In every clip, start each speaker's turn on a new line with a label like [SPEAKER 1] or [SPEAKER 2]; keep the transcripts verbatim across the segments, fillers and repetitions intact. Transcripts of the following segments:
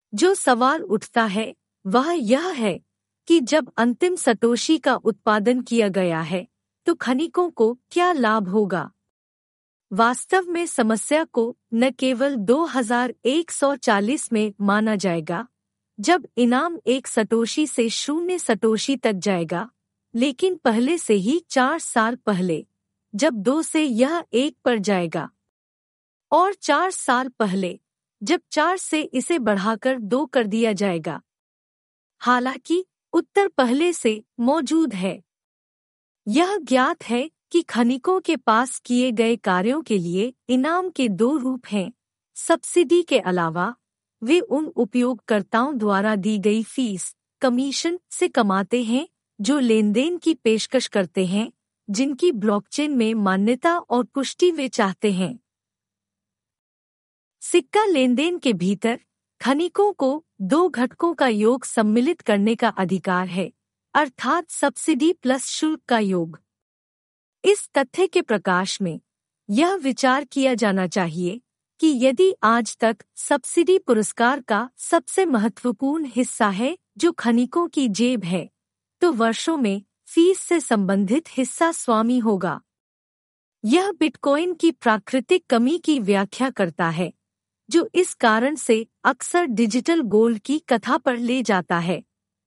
[SPEAKER 1] जो सवाल उठता है वह यह है कि जब अंतिम सतोशी का उत्पादन किया गया है तो खनिकों को क्या लाभ होगा। वास्तव में समस्या को न केवल दो हज़ार एक सौ चालीस में माना जाएगा जब इनाम एक सतोशी से शून्य सतोशी तक जाएगा, लेकिन पहले से ही चार साल पहले जब दो से यह एक पर जाएगा और चार साल पहले जब चार से इसे बढ़ाकर दो कर दिया जाएगा। हालांकि उत्तर पहले से मौजूद है। यह ज्ञात है कि खनिकों के पास किए गए कार्यों के लिए इनाम के दो रूप हैं। सब्सिडी के अलावा वे उन उपयोगकर्ताओं द्वारा दी गई फीस, कमीशन से कमाते हैं जो लेनदेन की पेशकश करते हैं, जिनकी ब्लॉकचेन में मान्यता और पुष्टि वे चाहते हैं। सिक्का लेनदेन के भीतर खनिकों को दो घटकों का योग सम्मिलित करने का अधिकार है, अर्थात सब्सिडी प्लस शुल्क का योग। इस तथ्य के प्रकाश में यह विचार किया जाना चाहिए कि यदि आज तक सब्सिडी पुरस्कार का सबसे महत्वपूर्ण हिस्सा है जो खनिकों की जेब है, तो वर्षों में फीस से संबंधित हिस्सा स्वामी होगा। यह बिटकॉइन की प्राकृतिक कमी की व्याख्या करता है, जो इस कारण से अक्सर डिजिटल गोल्ड की कथा पर ले जाता है।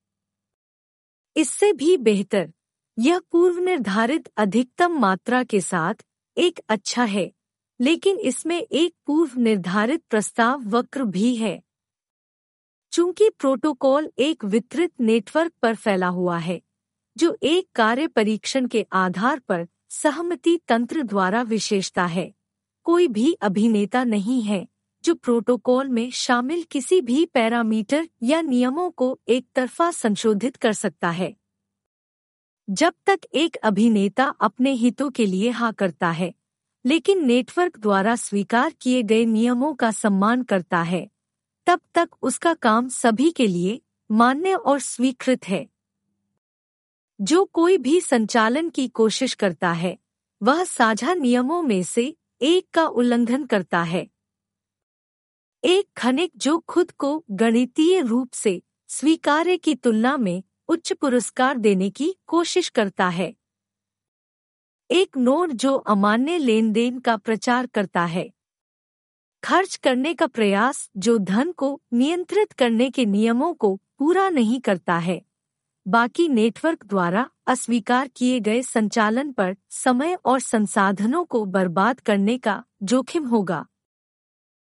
[SPEAKER 1] इससे भी बेहतर, यह पूर्व निर्धारित अधिकतम मात्रा के साथ एक अच्छा है, लेकिन इसमें एक पूर्व निर्धारित प्रस्ताव वक्र भी है। चूंकि प्रोटोकॉल एक वितरित नेटवर्क पर फैला हुआ है, जो एक कार्य परीक्षण के आधार पर सहमति तंत्र द्वारा विशेषता है, कोई भी अभिनेता नहीं है जो प्रोटोकॉल में शामिल किसी भी पैरामीटर या नियमों को एक तरफा संशोधित कर सकता है। जब तक एक अभिनेता अपने हितों के लिए हाँ करता है, लेकिन नेटवर्क द्वारा स्वीकार किए गए नियमों का सम्मान करता है, तब तक उसका काम सभी के लिए मान्य और स्वीकृत है। जो कोई भी संचालन की कोशिश करता है, वह साझा नियमों में से एक का उल्लंघन करता है। एक खनिक जो खुद को गणितीय रूप से स्वीकार्य की तुलना में उच्च पुरस्कार देने की कोशिश करता है। एक नोड जो अमान्य लेनदेन का प्रचार करता है। खर्च करने का प्रयास जो धन को नियंत्रित करने के नियमों को पूरा नहीं करता है। बाकी नेटवर्क द्वारा अस्वीकार किए गए संचालन पर समय और संसाधनों को बर्बाद करने का जोखिम होगा।